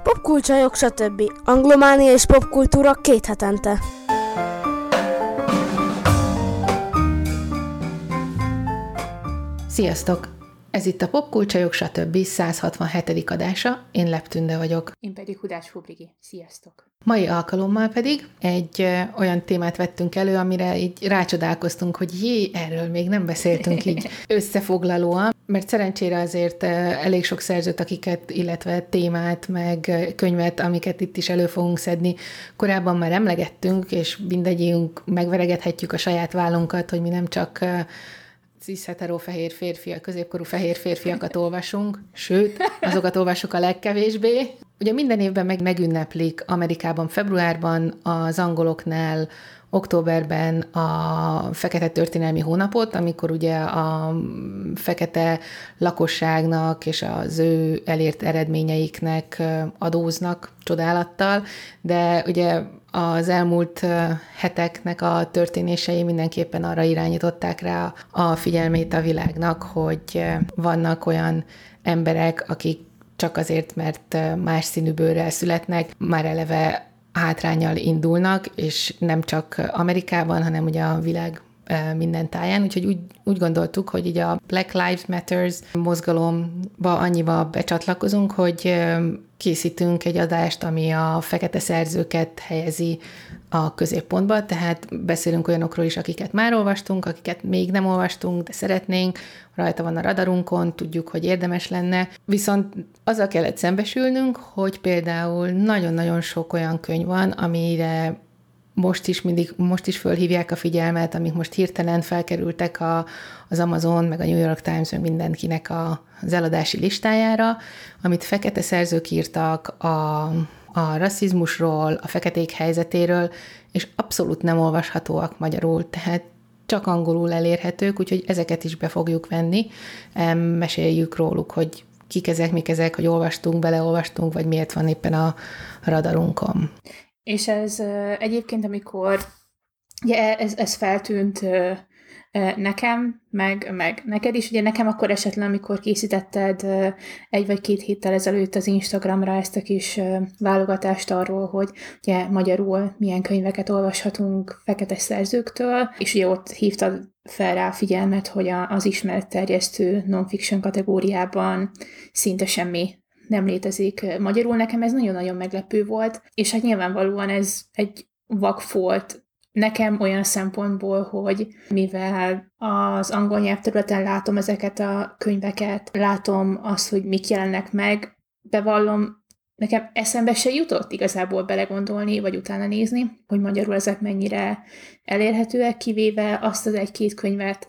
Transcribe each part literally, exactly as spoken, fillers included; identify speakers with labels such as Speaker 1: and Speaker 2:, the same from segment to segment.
Speaker 1: Popkulcsajok, stb. Anglománia és popkultúra két hetente.
Speaker 2: Sziasztok! Ez itt a Popkulcsajok, stb. száz hatvanhetedik adása, én Lep Tünde vagyok.
Speaker 3: Én pedig Hudás Hubrigi. Sziasztok!
Speaker 2: Mai alkalommal pedig egy ö, olyan témát vettünk elő, amire így rácsodálkoztunk, hogy jé, erről még nem beszéltünk így összefoglalóan, mert szerencsére azért ö, elég sok szerzőt, akiket, illetve témát, meg ö, könyvet, amiket itt is elő fogunk szedni, korábban már emlegettünk, és mindegyikünk megveregethetjük a saját vállunkat, hogy mi nem csak ö, cis-hetero fehér férfiak, középkorú fehér férfiakat olvasunk, sőt, azokat olvasok a legkevésbé. Ugye minden évben meg megünneplik Amerikában februárban, az angoloknál októberben a fekete történelmi hónapot, amikor ugye a fekete lakosságnak és az ő elért eredményeiknek adóznak csodálattal, de ugye az elmúlt heteknek a történései mindenképpen arra irányították rá a figyelmét a világnak, hogy vannak olyan emberek, akik csak azért, mert más színű bőrrel születnek, már eleve hátránnyal indulnak, és nem csak Amerikában, hanem ugye a világ minden táján, úgyhogy úgy, úgy gondoltuk, hogy így a Black Lives Matters mozgalomba annyiba becsatlakozunk, hogy készítünk egy adást, ami a fekete szerzőket helyezi a középpontba, tehát beszélünk olyanokról is, akiket már olvastunk, akiket még nem olvastunk, de szeretnénk, rajta van a radarunkon, tudjuk, hogy érdemes lenne, viszont azzal kellett szembesülnünk, hogy például nagyon-nagyon sok olyan könyv van, amire most is mindig, most is fölhívják a figyelmet, amik most hirtelen felkerültek a, az Amazon, meg a New York Times, meg mindenkinek a, az eladási listájára, amit fekete szerzők írtak a, a rasszizmusról, a feketék helyzetéről, és abszolút nem olvashatóak magyarul, tehát csak angolul elérhetők, úgyhogy ezeket is be fogjuk venni, meséljük róluk, hogy kik ezek, mik ezek, hogy olvastunk, beleolvastunk, vagy miért van éppen a radarunkon.
Speaker 3: És ez egyébként, amikor ugye ez, ez feltűnt nekem, meg, meg neked is, ugye nekem akkor esetlen, amikor készítetted egy vagy két héttel ezelőtt az Instagramra ezt a kis válogatást arról, hogy ugye magyarul milyen könyveket olvashatunk fekete szerzőktől, és ugye ott hívtad fel rá a figyelmet, hogy az ismeretterjesztő non-fiction kategóriában szinte semmi nem létezik magyarul. Nekem ez nagyon-nagyon meglepő volt, és hát nyilvánvalóan ez egy vak volt nekem olyan szempontból, hogy mivel az angol nyelvterületen látom ezeket a könyveket, látom azt, hogy mik jelennek meg, bevallom, nekem eszembe se jutott igazából belegondolni, vagy utána nézni, hogy magyarul ezek mennyire elérhetőek, kivéve azt az egy-két könyvet,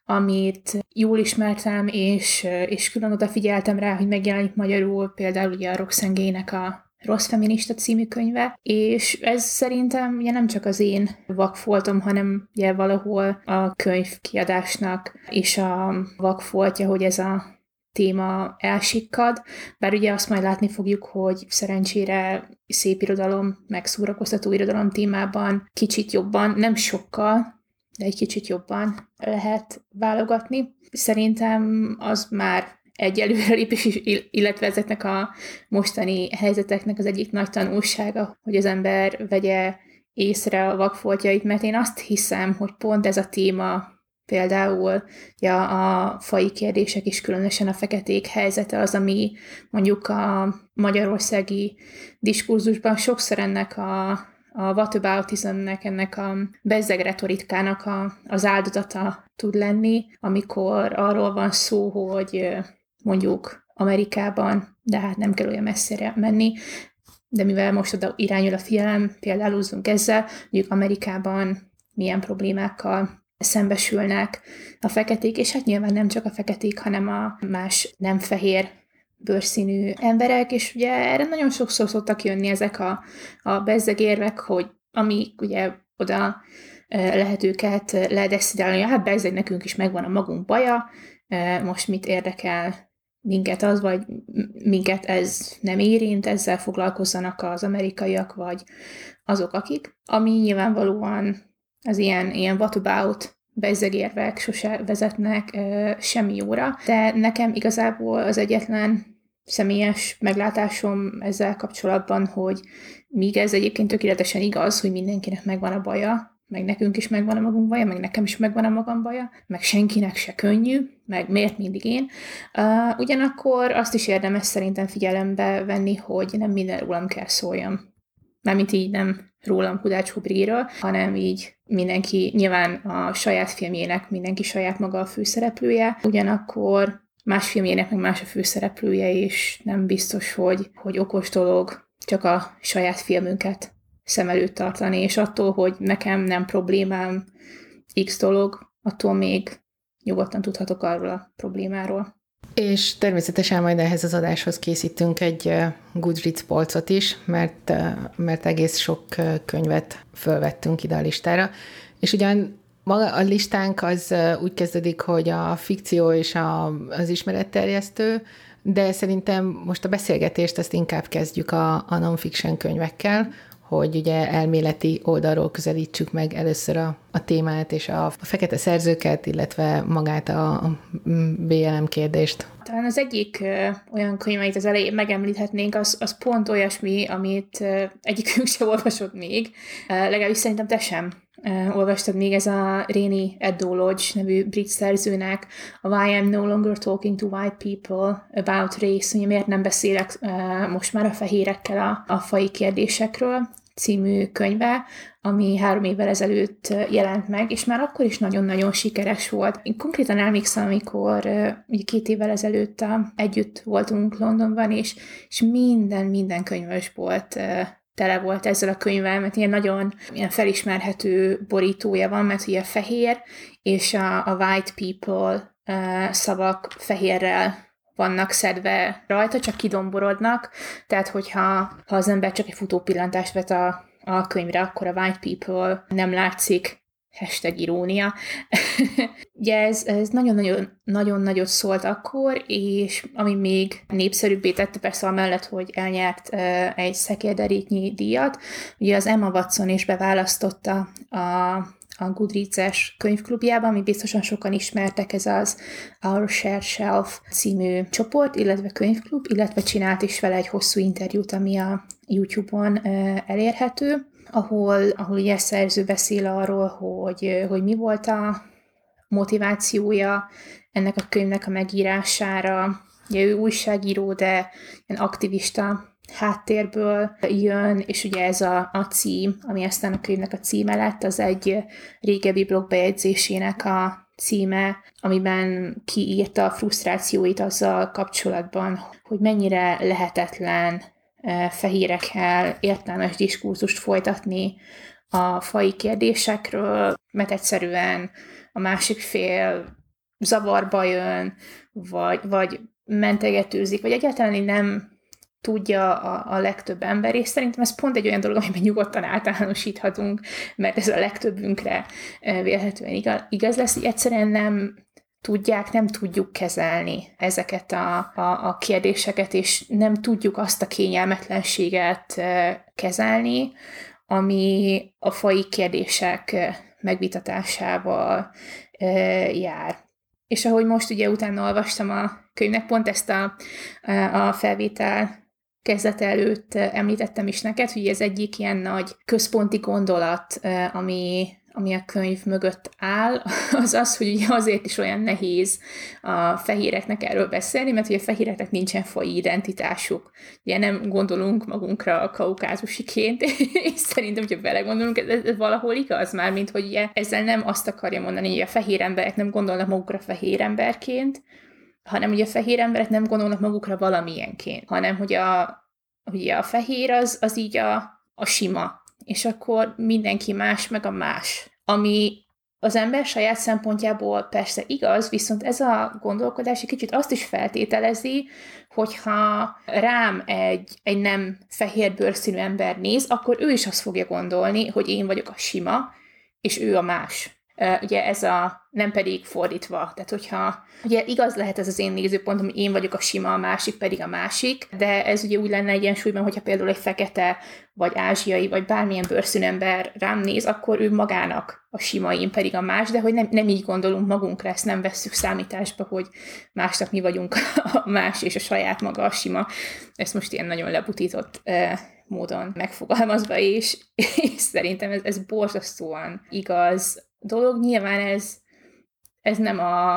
Speaker 3: amit jól ismertem, és, és külön odafigyeltem rá, hogy megjelenik magyarul, például ugye a Roxane Gay-nek a Rossz feminista című könyve, és ez szerintem ugye nem csak az én vakfoltom, hanem ugye valahol a könyvkiadásnak és a vakfoltja, hogy ez a téma elsikkad, bár ugye azt majd látni fogjuk, hogy szerencsére szép irodalom, meg szórakoztató irodalom témában kicsit jobban, nem sokkal, de egy kicsit jobban lehet válogatni. Szerintem az már egy előrelépés, illetve ezeknek a mostani helyzeteknek az egyik nagy tanulsága, hogy az ember vegye észre a vakfoltjait, mert én azt hiszem, hogy pont ez a téma, például ja, a faji kérdések is, különösen a feketék helyzete az, ami mondjuk a magyarországi diskurzusban sokszor ennek a a whataboutismnek, ennek a bezzeg retorikának a, az áldozata tud lenni, amikor arról van szó, hogy mondjuk Amerikában, de hát nem kell olyan messzire menni, de mivel most oda irányul a figyelem, például húzzunk ezzel, mondjuk Amerikában milyen problémákkal szembesülnek a feketék, és hát nyilván nem csak a feketék, hanem a más nem fehér bőrszínű emberek, és ugye erre nagyon sokszor szoktak jönni ezek a, a bezzegérvek, hogy amik ugye oda lehet őket ledeszidálni, hát bezzeg, nekünk is megvan a magunk baja, most mit érdekel minket az, vagy minket ez nem érint, ezzel foglalkozzanak az amerikaiak, vagy azok, akik, ami nyilvánvalóan az ilyen, ilyen whatabout bezzegérvek sose vezetnek semmi jóra, de nekem igazából az egyetlen személyes meglátásom ezzel kapcsolatban, hogy míg ez egyébként tökéletesen igaz, hogy mindenkinek megvan a baja, meg nekünk is megvan a magunk baja, meg nekem is megvan a magam baja, meg senkinek se könnyű, meg miért mindig én. Uh, ugyanakkor azt is érdemes szerintem figyelembe venni, hogy nem minden rólam kell szóljam. Mármint így nem rólam Hudács Hubriről, hanem így mindenki, nyilván a saját filmjének mindenki saját maga a főszereplője, ugyanakkor más filmjének meg más a főszereplője, és nem biztos, hogy, hogy okos dolog csak a saját filmünket szem előtt tartani, és attól, hogy nekem nem problémám X dolog, attól még nyugodtan tudhatok arról a problémáról.
Speaker 2: És természetesen majd ehhez az adáshoz készítünk egy Goodreads polcot is, mert, mert egész sok könyvet fölvettünk ide a listára. És ugyan maga a listánk az úgy kezdődik, hogy a fikció és a, az ismeretterjesztő, de szerintem most a beszélgetést ezt inkább kezdjük a, a non-fiction könyvekkel, hogy ugye elméleti oldalról közelítsük meg először a, a témát és a, a fekete szerzőket, illetve magát a, a bé el em kérdést.
Speaker 3: Talán az egyik ö, olyan könyv, amit az elején megemlíthetnénk, az, az pont olyasmi, amit ö, egyikünk sem olvasott még, ö, legalábbis szerintem te sem ö, olvastad még, ez a Rainy Eddo-Lodge nevű brit szerzőnek a Why I'm No Longer Talking to White People About Race, ugye miért nem beszélek ö, most már a fehérekkel a, a faji kérdésekről című könyve, ami három évvel ezelőtt jelent meg, és már akkor is nagyon-nagyon sikeres volt. Én konkrétan emlékszem, amikor ugye két évvel ezelőtt együtt voltunk Londonban, és, és minden, minden könyvesbolt tele volt ezzel a könyvvel, mert ilyen nagyon ilyen felismerhető borítója van, mert ugye fehér, és a, a white people szavak fehérrel vannak szedve rajta, csak kidomborodnak, tehát hogyha ha az ember csak egy futópillantást vet a, a könyvre, akkor a white people nem látszik, hashtag irónia. Ugye ez, ez nagyon-nagyon, nagyon nagyot szólt akkor, és ami még népszerűbbé tette, persze amellett, hogy elnyert uh, egy szekérderéknyi díjat, ugye az Emma Watson is beválasztotta a a Goodreads-es könyvklubjában, ami biztosan sokan ismertek, ez az Our Shared Shelf című csoport, illetve könyvklub, illetve csinált is vele egy hosszú interjút, ami a YouTube-on uh, elérhető, ahol, ahol ugye szerző beszél arról, hogy, hogy mi volt a motivációja ennek a könyvnek a megírására. Ugye ő újságíró, de ilyen aktivista háttérből jön, és ugye ez a, a cím, ami aztán a könyvnek a címe lett, az egy régebbi blogbejegyzésének a címe, amiben kiírta a frusztrációit azzal kapcsolatban, hogy mennyire lehetetlen fehérekkel értelmes diskurzust folytatni a faji kérdésekről, mert egyszerűen a másik fél zavarba jön, vagy, vagy mentegetőzik, vagy egyáltalán nem tudja a, a legtöbb ember, és szerintem ez pont egy olyan dolog, amiben nyugodtan általánosíthatunk, mert ez a legtöbbünkre vélhetően igaz, igaz lesz, hogy egyszerűen nem tudják, nem tudjuk kezelni ezeket a, a, a kérdéseket, és nem tudjuk azt a kényelmetlenséget kezelni, ami a faji kérdések megvitatásával jár. És ahogy most ugye utána olvastam a könyvnek, pont ezt a, a felvétel kezdete előtt említettem is neked, hogy ez egyik ilyen nagy központi gondolat, ami, ami a könyv mögött áll, az az, hogy ugye azért is olyan nehéz a fehéreknek erről beszélni, mert ugye a fehéreknek nincsen faji identitásuk. Ugye nem gondolunk magunkra a kaukázusiként, és szerintem, hogyha belegondolunk, ez, ez valahol igaz már, mint hogy ugye ezzel nem azt akarja mondani, hogy a fehér emberek nem gondolnak magukra fehér emberként, hanem ugye a fehér emberek nem gondolnak magukra valamilyenként, hanem hogy a, ugye a fehér az, az így a, a sima, és akkor mindenki más, meg a más. Ami az ember saját szempontjából persze igaz, viszont ez a gondolkodás egy kicsit azt is feltételezi, hogyha rám egy, egy nem fehér bőrszínű ember néz, akkor ő is azt fogja gondolni, hogy én vagyok a sima, és ő a más. ugye ez a, nem pedig fordítva. Tehát, hogyha, ugye igaz lehet ez az én nézőpontom, hogy én vagyok a sima, a másik pedig a másik, de ez ugye úgy lenne egyensúlyban, hogyha például egy fekete, vagy ázsiai, vagy bármilyen bőrszínű ember rám néz, akkor ő magának a sima, én pedig a más, de hogy nem, nem így gondolunk magunkra, ezt nem vesszük számításba, hogy másnak mi vagyunk a más, és a saját maga a sima. Ezt most ilyen nagyon lebutított eh, módon megfogalmazva, és, és szerintem ez, ez borzasztóan igaz dolog. Nyilván ez, ez nem a,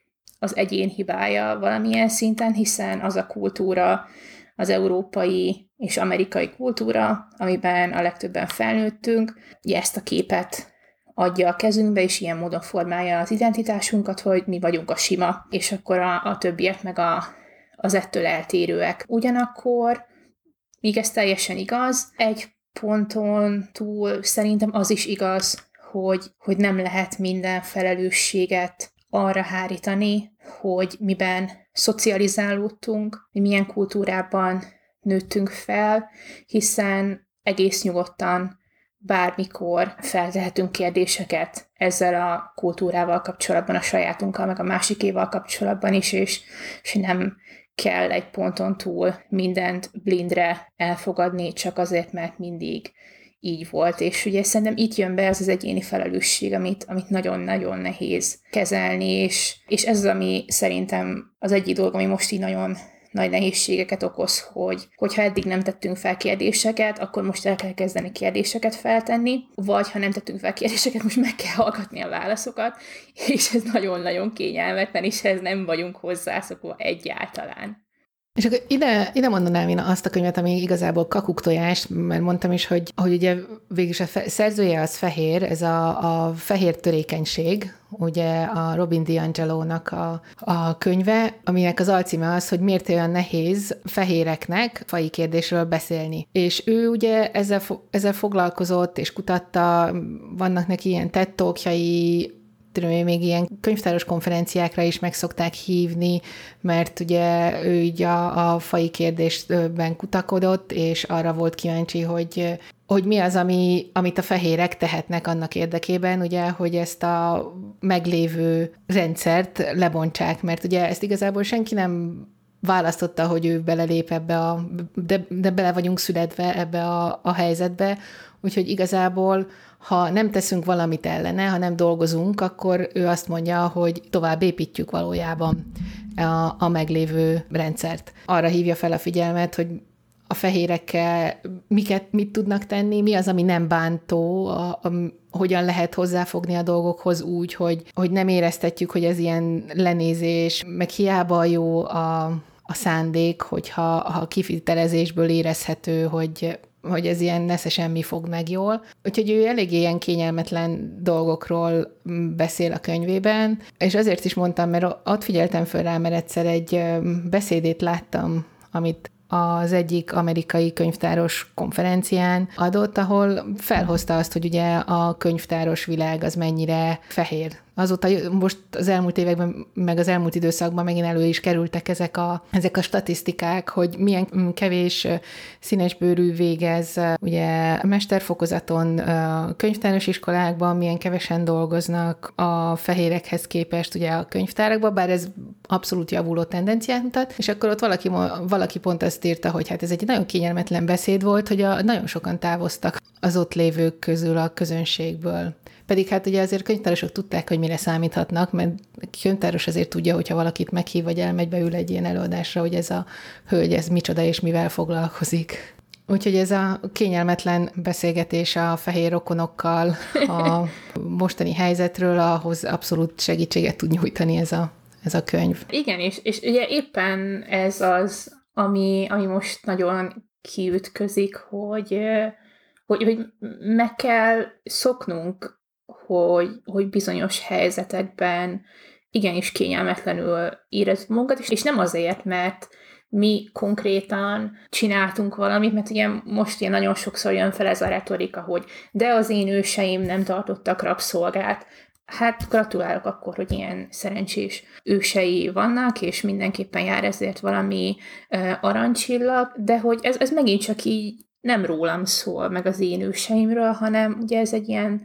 Speaker 3: az egyén hibája valamilyen szinten, hiszen az a kultúra, az európai és amerikai kultúra, amiben a legtöbben felnőttünk, ugye ezt a képet adja a kezünkbe, és ilyen módon formálja az identitásunkat, hogy mi vagyunk a sima, és akkor a, a többiek meg a, az ettől eltérőek. Ugyanakkor, míg ez teljesen igaz, egy ponton túl szerintem az is igaz, hogy, hogy nem lehet minden felelősséget arra hárítani, hogy miben szocializálódtunk, mi milyen kultúrában nőttünk fel, hiszen egész nyugodtan bármikor feltehetünk kérdéseket ezzel a kultúrával kapcsolatban, a sajátunkkal, meg a másikéval kapcsolatban is, és, és nem kell egy ponton túl mindent blindre elfogadni, csak azért, mert mindig így volt. És ugye szerintem itt jön be az az egyéni felelősség, amit, amit nagyon-nagyon nehéz kezelni, és, és ez az, ami szerintem az egyik dolog, ami most így nagyon nagy nehézségeket okoz, hogy hogyha eddig nem tettünk fel kérdéseket, akkor most el kell kezdeni kérdéseket feltenni, vagy ha nem tettünk fel kérdéseket, most meg kell hallgatni a válaszokat, és ez nagyon-nagyon kényelmetlen, és ez nem vagyunk hozzászokva egyáltalán.
Speaker 2: És akkor ide, ide mondanám én azt a könyvet, ami igazából kakuktojás, mert mondtam is, hogy, hogy ugye végülis a fe, szerzője az fehér, ez a, a fehér törékenység, ugye a Robin DiAngelo-nak a, a könyve, aminek az alcíme az, hogy miért olyan nehéz fehéreknek faji kérdésről beszélni. És ő ugye ezzel, ezzel foglalkozott és kutatta, vannak neki ilyen TED Talkjai, tudom én, még ilyen könyvtáros konferenciákra is meg szokták hívni, mert ugye ő így a, a faji kérdésben kutakodott, és arra volt kíváncsi, hogy, hogy mi az, ami, amit a fehérek tehetnek annak érdekében, ugye, hogy ezt a meglévő rendszert lebontsák, mert ugye ezt igazából senki nem választotta, hogy ő belelép ebbe a, de, de bele vagyunk születve ebbe a, a helyzetbe, úgyhogy igazából ha nem teszünk valamit ellene, ha nem dolgozunk, akkor ő azt mondja, hogy tovább építjük valójában a, a meglévő rendszert. Arra hívja fel a figyelmet, hogy a fehérekkel miket, mit tudnak tenni, mi az, ami nem bántó, a, a, hogyan lehet hozzáfogni a dolgokhoz úgy, hogy, hogy nem éreztetjük, hogy ez ilyen lenézés, meg hiába jó a, a szándék, hogyha ha kivitelezésből érezhető, hogy hogy ez ilyen nesze semmi fog meg jól. Úgyhogy ő elég ilyen kényelmetlen dolgokról beszél a könyvében, és azért is mondtam, mert ott figyeltem föl rá, mert egyszer egy beszédét láttam, amit az egyik amerikai könyvtáros konferencián adott, ahol felhozta azt, hogy ugye a könyvtáros világ az mennyire fehér. Azóta most az elmúlt években, meg az elmúlt időszakban megint elő is kerültek ezek a, ezek a statisztikák, hogy milyen kevés színesbőrű végez ugye mesterfokozaton könyvtáros iskolákban, milyen kevesen dolgoznak a fehérekhez képest ugye a könyvtárakban, bár ez abszolút javuló tendenciát mutat, és akkor ott valaki, valaki pont azt írta, hogy hát ez egy nagyon kényelmetlen beszéd volt, hogy a, nagyon sokan távoztak az ott lévők közül a közönségből. Pedig hát ugye azért könyvtárosok tudták, hogy mire számíthatnak, mert könyvtáros azért tudja, hogyha valakit meghív, vagy elmegy beül egy ilyen előadásra, hogy ez a hölgy, ez micsoda és mivel foglalkozik. Úgyhogy ez a kényelmetlen beszélgetés a fehér rokonokkal a mostani helyzetről, ahhoz abszolút segítséget tud nyújtani ez a, ez a könyv.
Speaker 3: Igen, és, és ugye éppen ez az, ami, ami most nagyon kiütközik, hogy, hogy, hogy meg kell szoknunk, hogy, hogy bizonyos helyzetekben igenis kényelmetlenül érezzük magunkat, és nem azért, mert mi konkrétan csináltunk valamit, mert ugye most ilyen nagyon sokszor jön fel ez a retorika, hogy de az én őseim nem tartottak rabszolgát. Hát gratulálok akkor, hogy ilyen szerencsés ősei vannak, és mindenképpen jár ezért valami uh, aranycsillag, de hogy ez, ez megint csak így nem rólam szól, meg az én őseimről, hanem ugye ez egy ilyen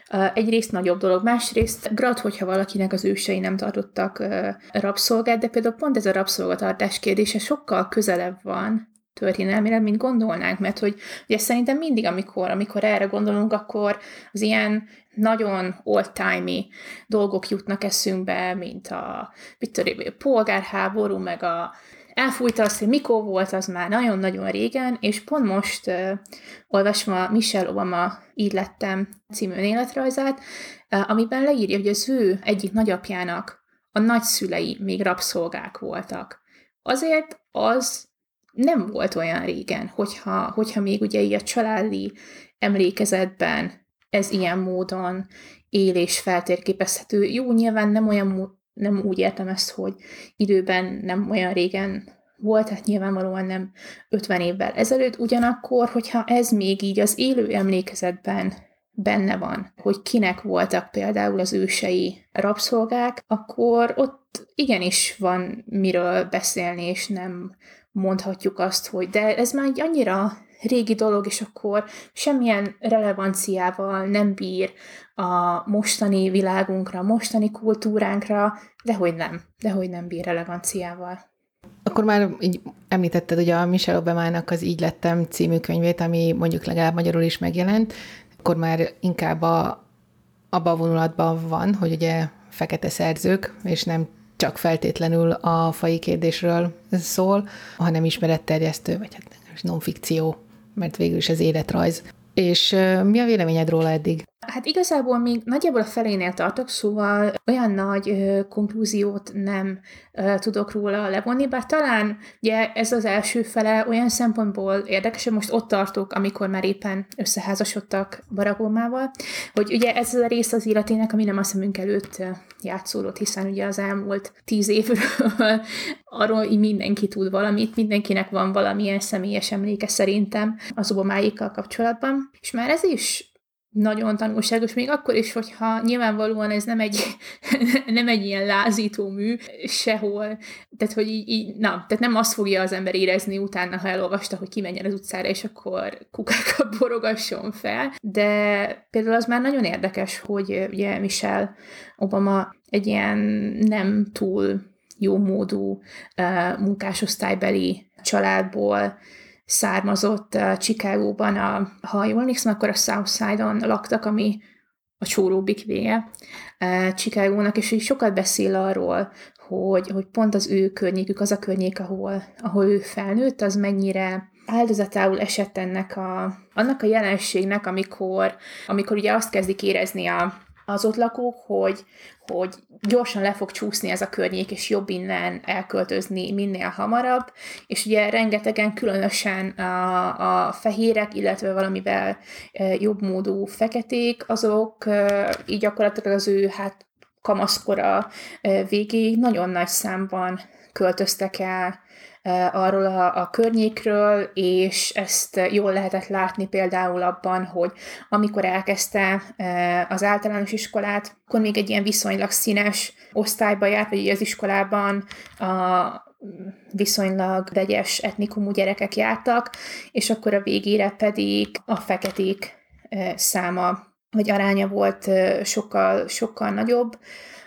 Speaker 3: egyrészt nagyobb dolog, másrészt grat, hogyha valakinek az ősei nem tartottak rabszolgát, de például pont ez a rabszolgatartás kérdése sokkal közelebb van történelmileg, mint gondolnánk, mert hogy ugye szerintem mindig, amikor, amikor erre gondolunk, akkor az ilyen nagyon old-timey dolgok jutnak eszünkbe, mint a, mit tudom, a polgárháború, meg a elfújta azt, hogy mikor volt, az már nagyon-nagyon régen, és pont most uh, olvasom a Michelle Obama Így lettem című önéletrajzát, uh, amiben leírja, hogy az ő egyik nagyapjának a nagyszülei még rabszolgák voltak. Azért az nem volt olyan régen, hogyha, hogyha még ugye így a családi emlékezetben ez ilyen módon él és feltérképezhető. Jó, nyilván nem olyan, nem úgy értem ezt, hogy időben nem olyan régen volt, hát nyilvánvalóan nem ötven évvel ezelőtt, ugyanakkor, hogyha ez még így az élő emlékezetben benne van, hogy kinek voltak például az ősei rabszolgák, akkor ott igenis van miről beszélni, és nem mondhatjuk azt, hogy de ez már egy annyira régi dolog, és akkor semmilyen relevanciával nem bír a mostani világunkra, a mostani kultúránkra, dehogy nem, dehogy nem bír relevanciával.
Speaker 2: Akkor már így említetted ugye a Michelle Obamának az Így lettem című könyvét, ami mondjuk legalább magyarul is megjelent, akkor már inkább a, abban a vonulatban van, hogy ugye fekete szerzők, és nem csak feltétlenül a faji kérdésről szól, hanem ismeretterjesztő, vagy hát non-fikció, mert végül is ez életrajz. És mi a véleményed róla eddig?
Speaker 3: Hát igazából még nagyjából a felénél tartok, szóval olyan nagy ö, konklúziót nem ö, tudok róla levonni, bár talán ugye ez az első fele olyan szempontból érdekes, hogy most ott tartok, amikor már éppen összeházasodtak Barack Obamával, hogy ugye ez az a rész az életének, ami nem a szemünk előtt játszódott, hiszen ugye az elmúlt tíz évről arról így mindenki tud valamit, mindenkinek van valamilyen személyes emléke szerintem az Obamáékkal kapcsolatban, és már ez is nagyon tanulságos, még akkor is, hogyha nyilvánvalóan ez nem egy, nem egy ilyen lázító mű sehol, tehát hogy így, így, na, tehát nem azt fogja az ember érezni utána, ha elolvasta, hogy kimenjen az utcára, és akkor kukákat borogasson fel, de például az már nagyon érdekes, hogy ugye Michelle Obama egy ilyen nem túl jó módú uh, munkásosztálybeli családból származott uh, Chicagóban, a, ha jól emlékszem, akkor a South Side-on laktak, ami a csóróbbik vége uh, Chicagónak, és így sokat beszél arról, hogy, hogy pont az ő környékük, az a környék, ahol, ahol ő felnőtt, az mennyire áldozatául esett ennek a, annak a jelenségnek, amikor, amikor ugye azt kezdik érezni a, az ott lakók, hogy, hogy gyorsan le fog csúszni ez a környék, és jobb innen elköltözni minél hamarabb, és ugye rengetegen, különösen a, a fehérek, illetve valamivel jobb módú feketék, azok így gyakorlatilag az ő hát kamaszkora végéig nagyon nagy számban költöztek el arról a, a környékről, és ezt jól lehetett látni például abban, hogy amikor elkezdte az általános iskolát, akkor még egy ilyen viszonylag színes osztályba járt, vagy az iskolában a viszonylag vegyes etnikumú gyerekek jártak, és akkor a végére pedig a feketék száma, vagy aránya volt sokkal, sokkal nagyobb,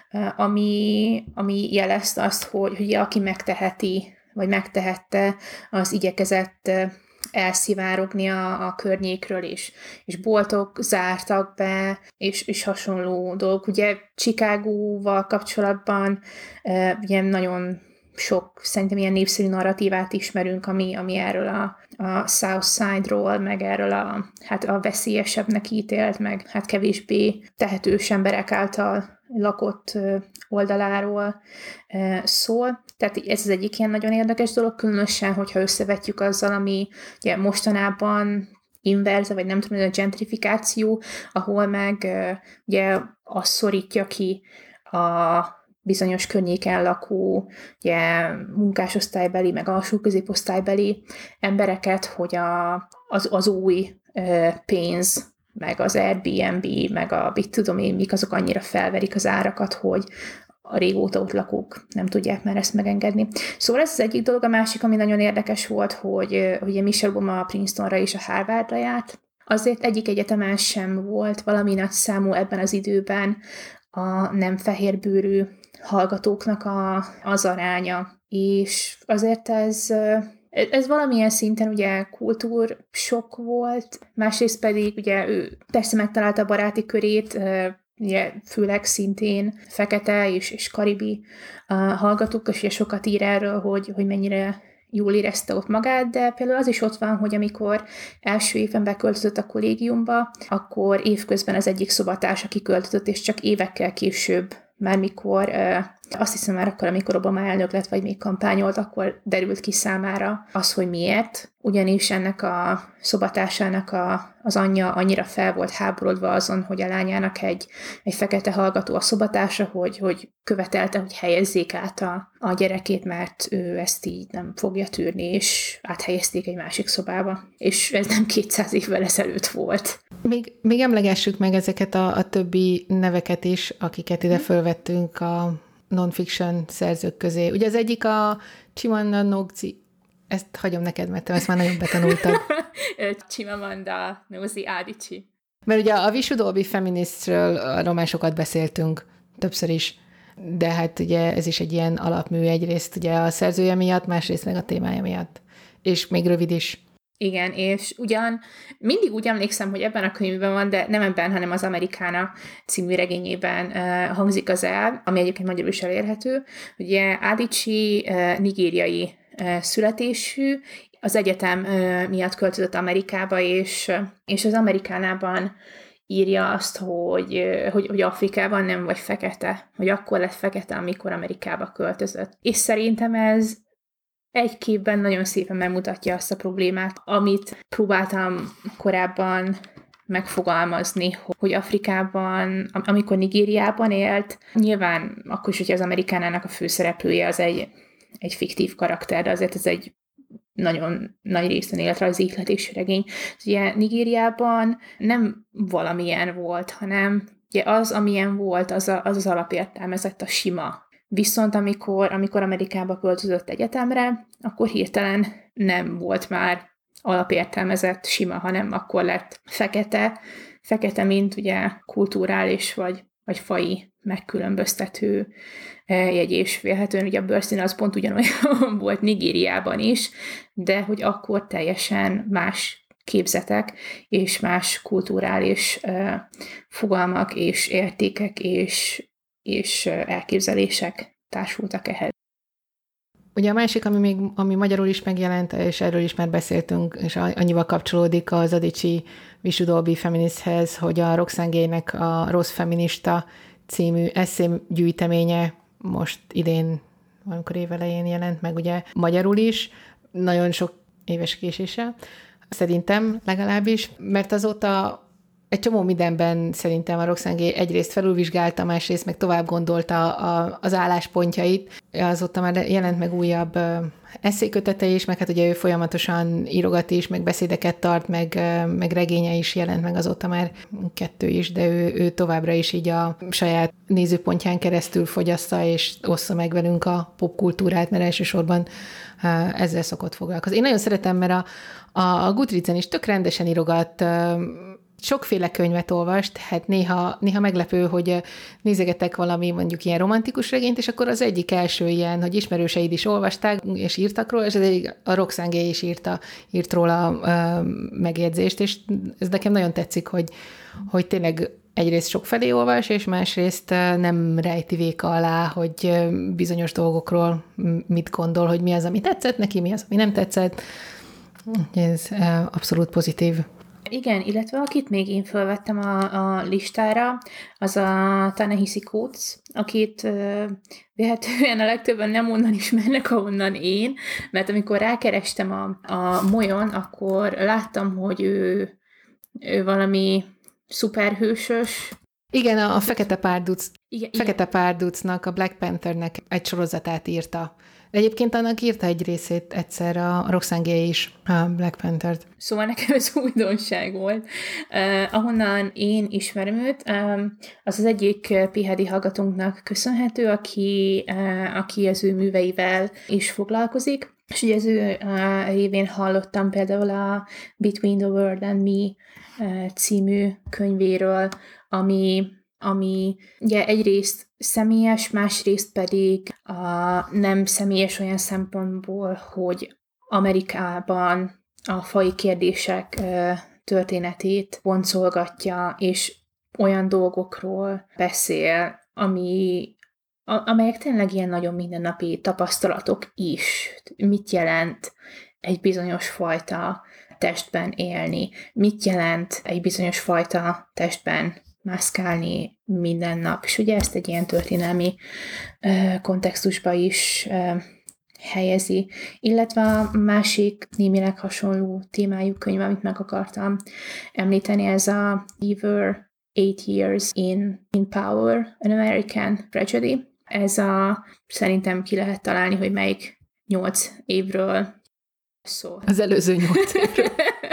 Speaker 3: ami, ami jelezte azt, hogy, hogy aki megteheti, vagy megtehette, az igyekezett elszivárogni a, a környékről is, és boltok zártak be, és, és hasonló dolgok. Ugye Chicagóval kapcsolatban ugye nagyon sok, szerintem ilyen népszerű narratívát ismerünk, ami, ami erről a, a South Side-ról, meg erről a, hát a veszélyesebbnek ítélt, meg hát kevésbé tehetős emberek által lakott oldaláról szól. Tehát ez az egyik ilyen nagyon érdekes dolog, különösen, hogyha összevetjük azzal, ami ugye mostanában inverze, vagy nem tudom, a gentrifikáció, ahol meg ugye azt szorítja ki a bizonyos környéken lakó ugye, munkásosztálybeli, meg alsó középosztálybeli embereket, hogy a, az, az új ö, pénz, meg az Airbnb, meg a mit tudom én, mik azok annyira felverik az árakat, hogy a régóta ott lakók nem tudják már ezt megengedni. Szóval ez az egyik dolog, a másik, ami nagyon érdekes volt, hogy ugye Michelle Obama a Princetonra és a Harvardra járt, azért egyik egyetemen sem volt valami nagy számú ebben az időben a nem fehérbőrű hallgatóknak a, az aránya. És azért ez, ez valamilyen szinten ugye kultúrsokk volt, másrészt pedig ugye ő persze megtalálta a baráti körét, ugye főleg szintén fekete és, és karibi uh, hallgatók, és ugye sokat ír erről, hogy, hogy mennyire jól érezte ott magát, de például az is ott van, hogy amikor első évben beköltözött a kollégiumba, akkor évközben az egyik szobatársa kiköltözött, és csak évekkel később, már mikor, azt hiszem már akkor, amikor Obama elnök lett, vagy még kampányolt, akkor derült ki számára az, hogy miért. Ugyanis ennek a szobatársának a, az anyja annyira fel volt háborodva azon, hogy a lányának egy, egy fekete hallgató a szobatársa, hogy, hogy követelte, hogy helyezzék át a, a gyerekét, mert ő ezt így nem fogja tűrni, és áthelyezték egy másik szobába. És ez nem kétszáz évvel ezelőtt volt.
Speaker 2: Még, még emlegessük meg ezeket a, a többi neveket is, akiket ide fölvettünk a non-fiction szerzők közé. Ugye az egyik a Chimamanda, ezt hagyom neked, mert te ezt már nagyon betanultad.
Speaker 3: Chimamanda Ngozi Adichie.
Speaker 2: Mert ugye a We Should All Be Feministsről arról már sokat beszéltünk, többször is, de hát ugye ez is egy ilyen alapmű, egyrészt ugye a szerzője miatt, másrészt meg a témája miatt. És még rövid is.
Speaker 3: Igen, és ugyan mindig úgy emlékszem, hogy ebben a könyvben van, de nem ebben, hanem az Amerikána című regényében uh, hangzik az el, ami egyébként magyarul is elérhető. Ugye Adichie uh, nigériai uh, születésű, az egyetem uh, miatt költözött Amerikába, és, uh, és az Amerikánában írja azt, hogy, uh, hogy, hogy Afrikában nem vagy fekete, hogy akkor lett fekete, amikor Amerikába költözött. És szerintem ez egy képben nagyon szépen megmutatja azt a problémát, amit próbáltam korábban megfogalmazni, hogy Afrikában, amikor Nigériában élt, nyilván akkor is, hogy az Amerikánának a főszereplője az egy, egy fiktív karakter, de azért ez egy nagyon nagy részen életrajzi ihletésű regény. Ugye Nigériában nem valamilyen volt, hanem ugye az, amilyen volt, az a, az, az alapértelmezett, a sima. Viszont amikor, amikor Amerikába költözött egyetemre, akkor hirtelen nem volt már alapértelmezett sima, hanem akkor lett fekete, fekete, mint ugye kulturális vagy, vagy faji megkülönböztető jegy, és vélhetően ugye a bőrszín az pont ugyanolyan volt Nigériában is, de hogy akkor teljesen más képzetek, és más kulturális uh, fogalmak, és értékek, és és elképzelések társultak ehhez.
Speaker 2: Ugye a másik, ami még ami magyarul is megjelent, és erről is már beszéltünk, és annyival kapcsolódik az Adichie We Should All Be Feministhez, hogy a Roxane Gaynek a Rossz feminista című eszégyűjteménye most idén, valamikor évelején jelent meg, ugye magyarul is, nagyon sok éves késéssel, szerintem legalábbis, mert azóta egy csomó mindenben szerintem a Roxane Gay egyrészt felülvizsgálta, másrészt meg tovább gondolta a, az álláspontjait. Azóta már jelent meg újabb eszékötete is, meg hát ugye ő folyamatosan írogat is, meg beszédeket tart, meg, meg regénye is jelent meg azóta már kettő is, de ő, ő továbbra is így a saját nézőpontján keresztül fogyaszta, és ossza meg velünk a popkultúrát, mert elsősorban ezzel szokott foglalkozni. Én nagyon szeretem, mert a, a Goodreads-en is tök rendesen írogat, sokféle könyvet olvast, hát néha, néha meglepő, hogy nézegetek valami mondjuk ilyen romantikus regényt, és akkor az egyik első ilyen, hogy ismerőseid is olvasták, és írtak róla, és ez egy, a Roxane Gay is írta, írt róla uh, megjegyzést, és ez nekem nagyon tetszik, hogy, hogy tényleg egyrészt sokfelé olvas, és másrészt nem rejti véka alá, hogy bizonyos dolgokról mit gondol, hogy mi az, ami tetszett neki, mi az, ami nem tetszett. Ez uh, abszolút pozitív.
Speaker 3: Igen, illetve akit még én felvettem a, a listára, az a Ta-Nehisi Coates, akit uh, véletlenül a legtöbben nem onnan ismernek, ahonnan én, mert amikor rákerestem a, a Molyon, akkor láttam, hogy ő, ő valami szuperhősös.
Speaker 2: Igen, a, a Fekete Párduc,
Speaker 3: igen,
Speaker 2: Fekete Párducnak, a Black Panthernek egy sorozatát írta. De egyébként annak írta egy részét egyszer a Roxane Gay is, a Black Panthert.
Speaker 3: Szóval nekem ez újdonság volt. Uh, ahonnan én ismerem őt, um, az az egyik pé há dé hallgatónknak köszönhető, aki, uh, aki az ő műveivel is foglalkozik, És ugye az ő uh, révén hallottam például a Between the World and Me uh, című könyvéről, ami, ami ugye egyrészt személyes, másrészt pedig a nem személyes olyan szempontból, hogy Amerikában a faji kérdések uh, történetét boncolgatja, és olyan dolgokról beszél, ami amelyek tényleg ilyen nagyon mindennapi tapasztalatok is. Mit jelent egy bizonyos fajta testben élni? Mit jelent egy bizonyos fajta testben mászkálni minden nap? És ugye ezt egy ilyen történelmi uh, kontextusba is uh, helyezi. Illetve a másik némileg hasonló témájú könyv, amit meg akartam említeni, ez a Weaver Eight Years in, in Power, an American Tragedy. Ez a, szerintem ki lehet találni, hogy melyik nyolc évről szól.
Speaker 2: Az előző nyolc évről.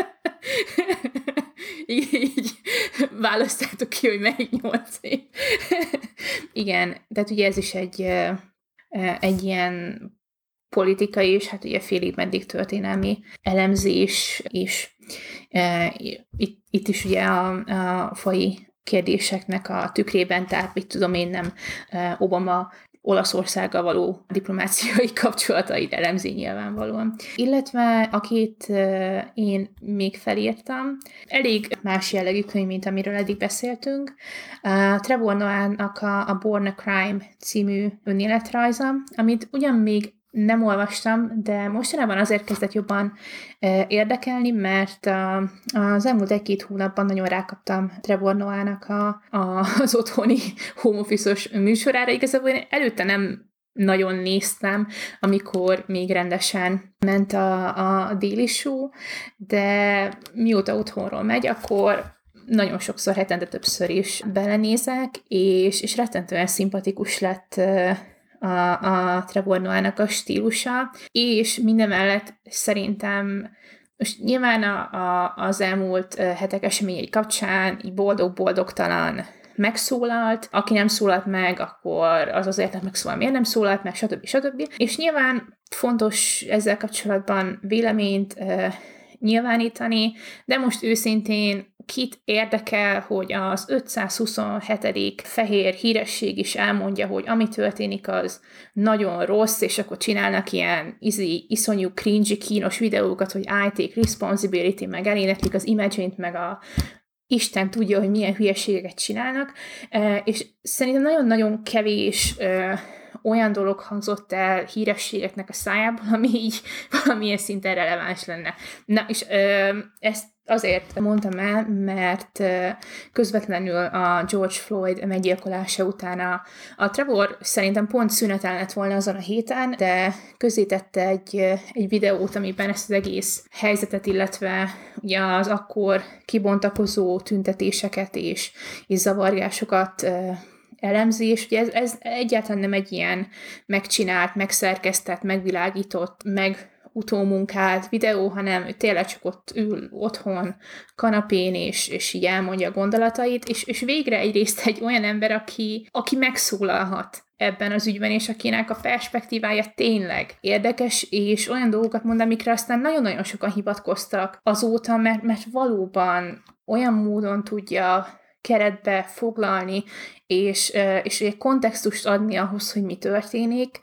Speaker 3: így, így választátok ki, hogy melyik nyolc év. Igen, tehát ugye ez is egy, egy ilyen politikai, és hát ugye félig meddig történelmi elemzés, és itt, itt is ugye a, a faji kérdéseknek a tükrében, tehát mit tudom én, nem Obama Olaszországgal való diplomáciai kapcsolatait elemzi nyilvánvalóan. Illetve akit én még felírtam, elég más jellegű könyv, mint amiről eddig beszéltünk. Trevor Noah-nak a, a Born a Crime című önéletrajza, amit ugyan még nem olvastam, de mostanában azért kezdett jobban érdekelni, mert az elmúlt egy-két hónapban nagyon rákaptam Trevor Noah-nak a, a, az otthoni home office-os műsorára. Igazából én előtte nem nagyon néztem, amikor még rendesen ment a, a Daily Show, de mióta otthonról megy, akkor nagyon sokszor, hetente többször is belenézek, és, és rettentően szimpatikus lett A, a Trevor Noah-nak a stílusa, és mindemellett szerintem most nyilván a, a, az elmúlt hetek eseményei kapcsán így boldog-boldogtalan megszólalt, aki nem szólalt meg, akkor az azért nem megszólal, miért nem szólalt meg, stb. stb. És nyilván fontos ezzel kapcsolatban véleményt uh, nyilvánítani, de most őszintén kit érdekel, hogy az ötszázhuszonhetedik fehér híresség is elmondja, hogy ami történik, az nagyon rossz, és akkor csinálnak ilyen izi, iszonyú cringy, kínos videókat, hogy I take responsibility, meg eléneklik az Imagine-t, meg a Isten tudja, hogy milyen hülyeségeket csinálnak, és szerintem nagyon-nagyon kevés olyan dolog hangzott el hírességeknek a szájából, ami így valamilyen szinten releváns lenne. Na, és ezt azért mondtam el, mert közvetlenül a George Floyd meggyilkolása után a, a Trevor szerintem pont szüneten lett volna azon a héten, de közzétette egy, egy videót, amiben ezt az egész helyzetet, illetve ugye az akkor kibontakozó tüntetéseket és, és zavargásokat elemzi, és ugye ez, ez egyáltalán nem egy ilyen megcsinált, megszerkesztett, megvilágított, meg utómunkált videó, hanem tényleg csak ott ül otthon, kanapén, és, és így elmondja a gondolatait, és, és végre egyrészt egy olyan ember, aki, aki megszólalhat ebben az ügyben, és akinek a perspektívája tényleg érdekes, és olyan dolgokat mond, amikre aztán nagyon-nagyon sokan hivatkoztak azóta, mert, mert valóban olyan módon tudja keretbe foglalni, és, és egy kontextust adni ahhoz, hogy mi történik,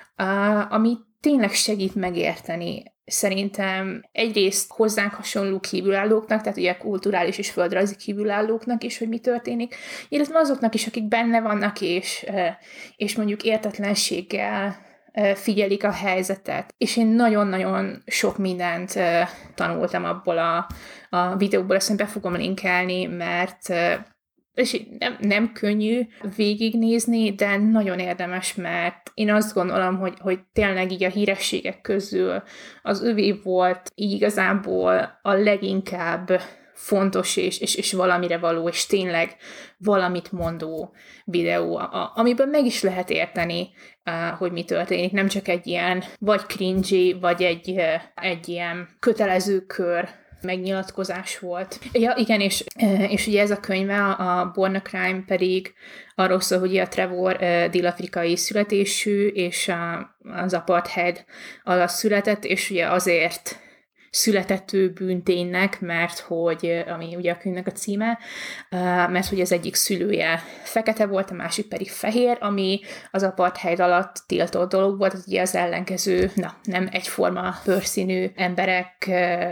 Speaker 3: ami tényleg segít megérteni szerintem egyrészt hozzánk hasonló kívülállóknak, tehát ugye kulturális és földrajzi kívülállóknak is, hogy mi történik, illetve azoknak is, akik benne vannak, és, és mondjuk értetlenséggel figyelik a helyzetet. És én nagyon-nagyon sok mindent tanultam abból a, a videóból, ezt be fogom linkelni, mert és nem, nem könnyű végignézni, de nagyon érdemes, mert én azt gondolom, hogy, hogy tényleg így a hírességek közül az övé volt így igazából a leginkább fontos és, és, és valamire való, és tényleg valamit mondó videó, a, amiből meg is lehet érteni, hogy mi történik. Nem csak egy ilyen vagy cringy, vagy egy, egy ilyen kötelező kör megnyilatkozás volt. Ja, igen, és, és ugye ez a könyve, a Born a Crime pedig arról szól, hogy a Trevor dél-afrikai születésű, és az apartheid alatt született, és ugye azért született ő bűnténynek, mert hogy, ami ugye a könyvnek a címe, mert hogy az egyik szülője fekete volt, a másik pedig fehér, ami az apartheid alatt tiltott dolog volt, ugye az ellenkező, na, nem egyforma bőrszínű emberek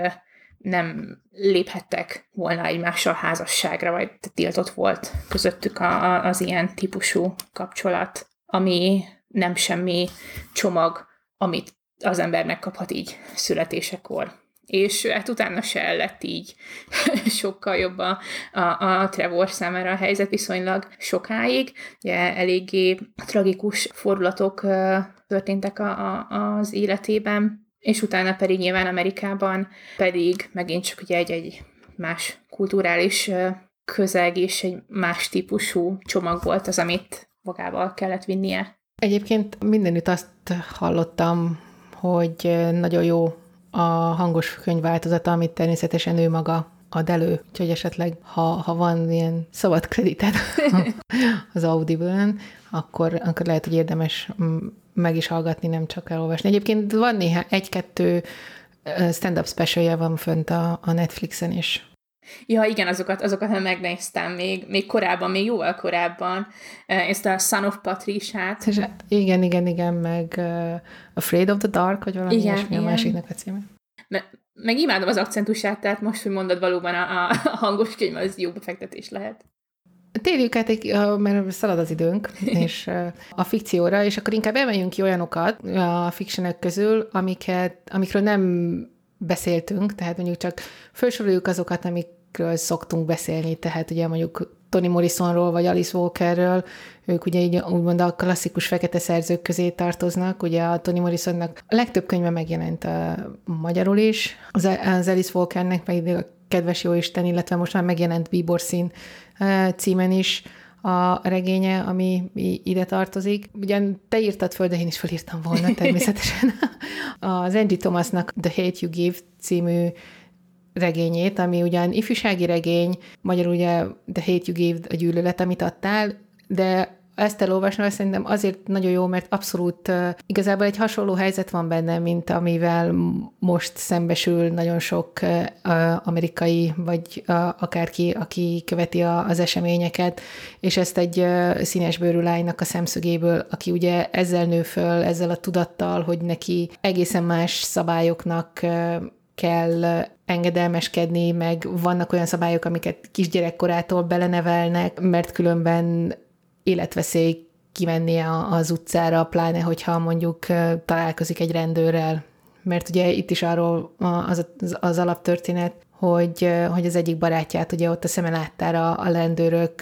Speaker 3: nem léphettek volna egymással házasságra, vagy tiltott volt közöttük a, a, az ilyen típusú kapcsolat, ami nem semmi csomag, amit az ember megkaphat így születésekor. És hát utána se lett így sokkal jobb a, a, a Trevor számára a helyzet viszonylag sokáig. Ugye eléggé tragikus fordulatok uh, történtek a, a, az életében, és utána pedig nyilván Amerikában pedig megint csak ugye egy, egy más kulturális uh, közeg és egy más típusú csomag volt az, amit magával kellett vinnie.
Speaker 2: Egyébként mindenütt azt hallottam, hogy nagyon jó a hangos könyvváltozata, amit természetesen ő maga ad elő. Úgyhogy esetleg, ha, ha van ilyen szabad kredited az Audible-en, akkor, akkor lehet, hogy érdemes meg is hallgatni, nem csak elolvasni. Egyébként van néha egy-kettő stand-up specialja van fönt a, a Netflixen is.
Speaker 3: Ja, igen, azokat, azokat megnéztem még, még korábban, még jóval korábban. Ezt a Son of Patricia-t.
Speaker 2: Igen, igen, igen, meg uh, Afraid of the Dark, vagy valami
Speaker 3: igen,
Speaker 2: ilyesmi a másiknak a címe.
Speaker 3: Me- meg imádom az akcentusát, tehát most, hogy mondod, valóban a, a hangos könyv, az jó befektetés lehet.
Speaker 2: Térjük át, mert szalad az időnk, és a fikcióra, és akkor inkább emeljünk ki olyanokat a fictionek közül, amiket, amikről nem beszéltünk, tehát mondjuk csak felsoroljuk azokat, amikről szoktunk beszélni, tehát ugye mondjuk Toni Morrisonról, vagy Alice Walkerről, ők ugye így úgymond a klasszikus fekete szerzők közé tartoznak, ugye a Toni Morrisonnak a legtöbb könyve megjelent a magyarul is, az, az Alice Walkernek pedig a Kedves Jóisten, illetve most már megjelent Bíborszín címen is a regénye, ami ide tartozik. Ugyan te írtad föl, de én is felírtam volna természetesen. Az Angie Thomasnak The Hate You Give című regényét, ami ugyan ifjúsági regény, magyarul ugye The Hate You Give, a gyűlölet, amit adtál, de ezt elolvasni szerintem azért nagyon jó, mert abszolút uh, igazából egy hasonló helyzet van benne, mint amivel most szembesül nagyon sok uh, amerikai, vagy uh, akárki, aki követi a, az eseményeket, és ezt egy uh, színesbőrű lánynak a szemszögéből, aki ugye ezzel nő föl, ezzel a tudattal, hogy neki egészen más szabályoknak uh, kell engedelmeskedni, meg vannak olyan szabályok, amiket kisgyerekkorától belenevelnek, mert különben életveszély kimennie az utcára, pláne, hogyha mondjuk találkozik egy rendőrrel. Mert ugye itt is arról az, az, az alaptörténet, hogy, hogy az egyik barátját ugye ott a szeme láttára a rendőrök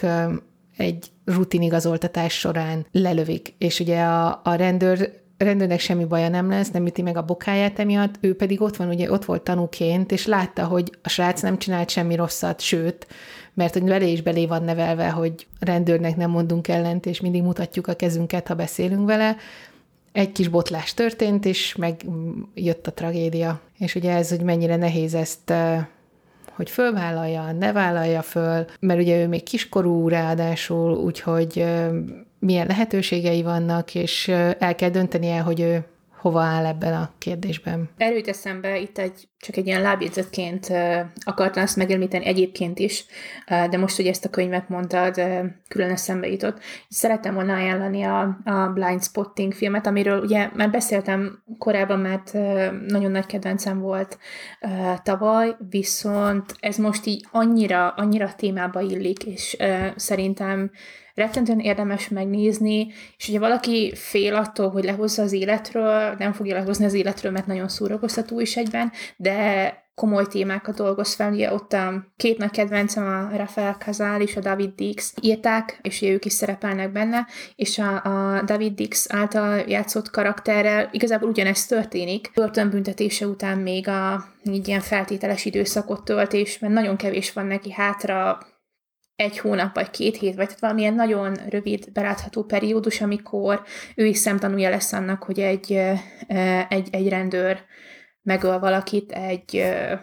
Speaker 2: egy rutinigazoltatás során lelövik, és ugye a, a rendőr rendőrnek semmi baja nem lesz, nem üti meg a bokáját emiatt, ő pedig ott van, ugye ott volt tanúként, és látta, hogy a srác nem csinált semmi rosszat, sőt, mert hogy vele is belé van nevelve, hogy rendőrnek nem mondunk ellent, és mindig mutatjuk a kezünket, ha beszélünk vele. Egy kis botlás történt, és meg jött a tragédia. És ugye ez, hogy mennyire nehéz ezt, hogy fölvállalja, ne vállalja föl, mert ugye ő még kiskorú ráadásul, úgyhogy milyen lehetőségei vannak, és el kell döntenie, hogy ő hova áll ebben a kérdésben.
Speaker 3: Erőt eszembe, itt egy, csak egy ilyen lábjegyzetként uh, akartam ezt megemlíteni egyébként is, uh, de most, hogy ezt a könyvet mondtad, uh, külön eszembe jutott. Szerettem volna ajánlani a, a Blind Spotting filmet, amiről ugye már beszéltem korábban, mert uh, nagyon nagy kedvencem volt uh, tavaly, viszont ez most így annyira, annyira témába illik, és uh, szerintem rettentően érdemes megnézni, és ugye valaki fél attól, hogy lehozza az életről, nem fogja lehozni az életről, mert nagyon szórakoztató is egyben, de komoly témákat dolgoz fel, ugye ott a két nagy kedvencem, a Rafael Casal és a David Dix írták, és ugye ők is szerepelnek benne, és a, a David Dix által játszott karakterrel igazából ugyanezt történik. Börtönbüntetése után még a egy ilyen feltételes időszakot tölt, és mert nagyon kevés van neki hátra, egy hónap, vagy két hét, vagy valamilyen nagyon rövid, belátható periódus, amikor ő is szemtanúja lesz annak, hogy egy, egy, egy rendőr megöl valakit egy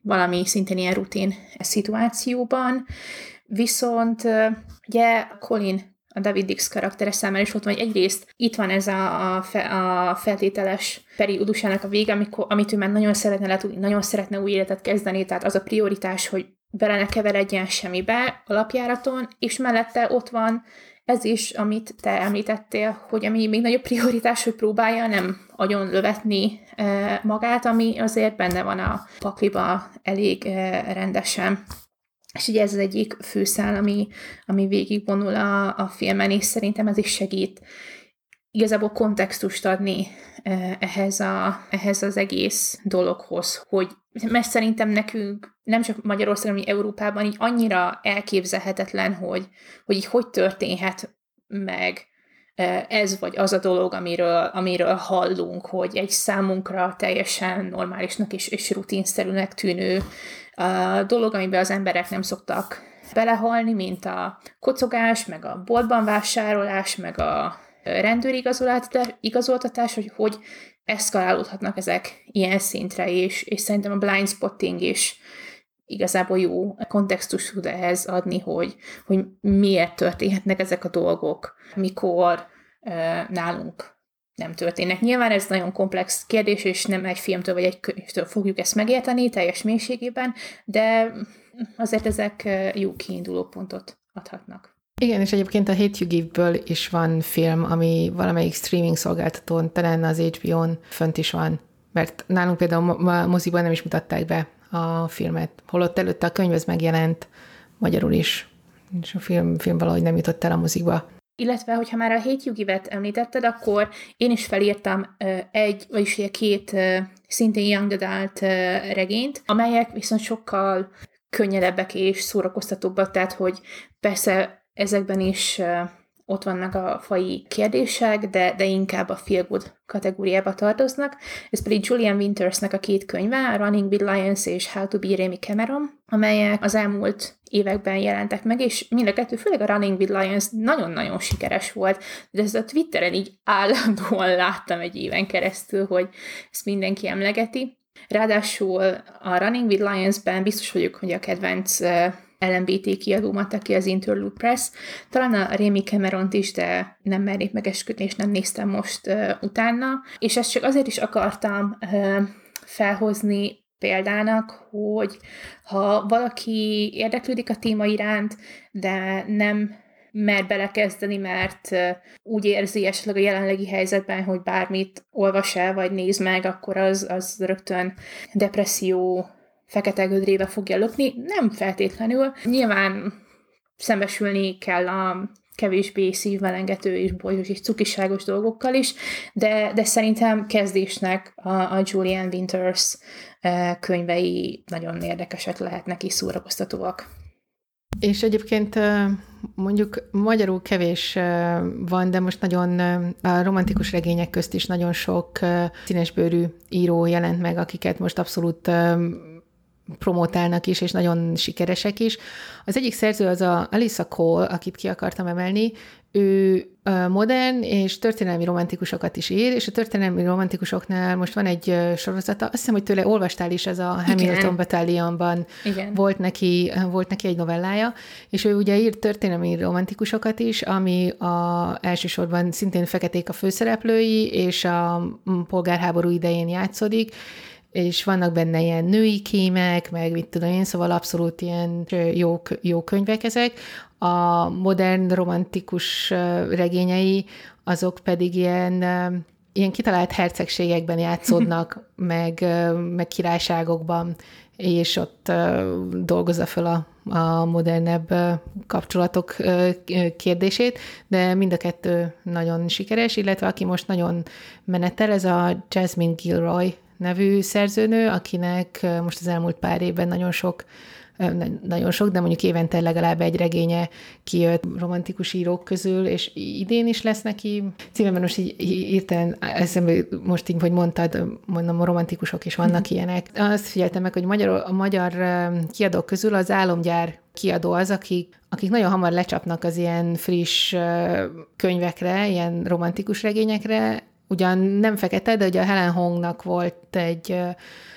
Speaker 3: valami szintén ilyen rutin szituációban. Viszont ugye Colin, a David Dix karaktere számára is ott van, hogy egyrészt itt van ez a, a, fe, a feltételes periódusának a vége, amikor, amit ő már nagyon szeretne letudni, nagyon szeretne új életet kezdeni, tehát az a prioritás, hogy bele ne keveredjen semmibe alapjáraton, és mellette ott van ez is, amit te említettél, hogy ami még nagyobb prioritás, hogy próbálja nem agyon lövetni e, magát, ami azért benne van a pakliba elég e, rendesen. És ugye ez az egyik főszál, ami, ami végigvonul a, a filmen, és szerintem ez is segít igazából kontextust adni ehhez, a, ehhez az egész dologhoz, hogy mert szerintem nekünk nem csak Magyarországon, hanem Európában így annyira elképzelhetetlen, hogy, hogy így hogy történhet meg ez vagy az a dolog, amiről, amiről hallunk, hogy egy számunkra teljesen normálisnak és, és rutinszerűnek tűnő a dolog, amiben az emberek nem szoktak belehalni, mint a kocogás, meg a boltban vásárolás, meg a rendőri igazoltatás, hogy hogy eszkalálódhatnak ezek ilyen szintre, és, és szerintem a blind spotting is igazából jó kontextust tud ehhez adni, hogy, hogy miért történhetnek ezek a dolgok, mikor uh, nálunk nem történnek. Nyilván ez nagyon komplex kérdés, és nem egy filmtől vagy egy könyvtől fogjuk ezt megérteni teljes mélységében, de azért ezek jó kiinduló pontot adhatnak.
Speaker 2: Igen, és egyébként a Hate You Give-ből is van film, ami valamelyik streaming szolgáltatón, talán az há bé ó-n fönt is van, mert nálunk például a moziban nem is mutatták be a filmet, holott előtte a könyv ez megjelent magyarul is, és a film, film valahogy nem jutott el a mozikba.
Speaker 3: Illetve, hogyha már a Hate You Give-et említetted, akkor én is felírtam uh, egy, vagyis ugye két uh, szintén young adult uh, regényt, amelyek viszont sokkal könnyedebbek és szórakoztatóbbak, tehát hogy persze ezekben is uh, ott vannak a faji kérdések, de, de inkább a feel good kategóriába tartoznak. Ez pedig Julian Wintersnek a két könyve, a Running with Lions és How to be Remy Cameron, amelyek az elmúlt években jelentek meg, és mind a kettő, főleg a Running with Lions nagyon-nagyon sikeres volt, de ezt a Twitteren így állandóan láttam egy éven keresztül, hogy ezt mindenki emlegeti. Ráadásul a Running with Lions-ben biztos vagyok, hogy a kedvenc el em bé té kiadómat, aki az Interlude Press. Talán a Remy Cameront is, de nem mernék megesküdni, és nem néztem most uh, utána. És ezt csak azért is akartam uh, felhozni példának, hogy ha valaki érdeklődik a téma iránt, de nem mer belekezdeni, mert uh, úgy érzi esetleg a jelenlegi helyzetben, hogy bármit olvas el, vagy néz meg, akkor az, az rögtön depresszió fekete gödrébe fogja lökni, nem feltétlenül. Nyilván szembesülni kell a kevésbé szívmelengető és bolyos és cukiságos dolgokkal is, de, de szerintem kezdésnek a, a Julian Winters könyvei nagyon érdekesek lehetnek és szórakoztatóak.
Speaker 2: És egyébként mondjuk magyarul kevés van, de most nagyon a romantikus regények közt is nagyon sok színesbőrű író jelent meg, akiket most abszolút promotálnak is, és nagyon sikeresek is. Az egyik szerző az a Alyssa Cole, akit ki akartam emelni. Ő modern és történelmi romantikusokat is ír, és a történelmi romantikusoknál most van egy sorozata, azt hiszem, hogy tőle olvastál is, ez a Hamilton Igen. Battalionban Igen. Volt, neki, volt neki egy novellája, és ő ugye írt történelmi romantikusokat is, ami a, elsősorban szintén feketék a főszereplői, és a polgárháború idején játszódik, és vannak benne ilyen női kémek, meg mit tudom én, szóval abszolút ilyen jó, jó könyvek ezek. A modern romantikus regényei, azok pedig ilyen, ilyen kitalált hercegségekben játszódnak, meg, meg királyságokban, és ott dolgozza fel a, a modernebb kapcsolatok kérdését, de mind a kettő nagyon sikeres, illetve aki most nagyon menetel, ez a Jasmine Gilroy nevű szerzőnő, akinek most az elmúlt pár évben nagyon sok, nagyon sok, de mondjuk évente legalább egy regénye kijött romantikus írók közül, és idén is lesz neki. Címemben most így írtelen, eszembe most így, hogy mondtad, mondom, a romantikusok is vannak ilyenek. Azt figyeltem meg, hogy magyar, a magyar kiadók közül az Álomgyár kiadó az, akik, akik nagyon hamar lecsapnak az ilyen friss könyvekre, ilyen romantikus regényekre. Ugyan nem fekete, de ugye a Helen Hongnak volt egy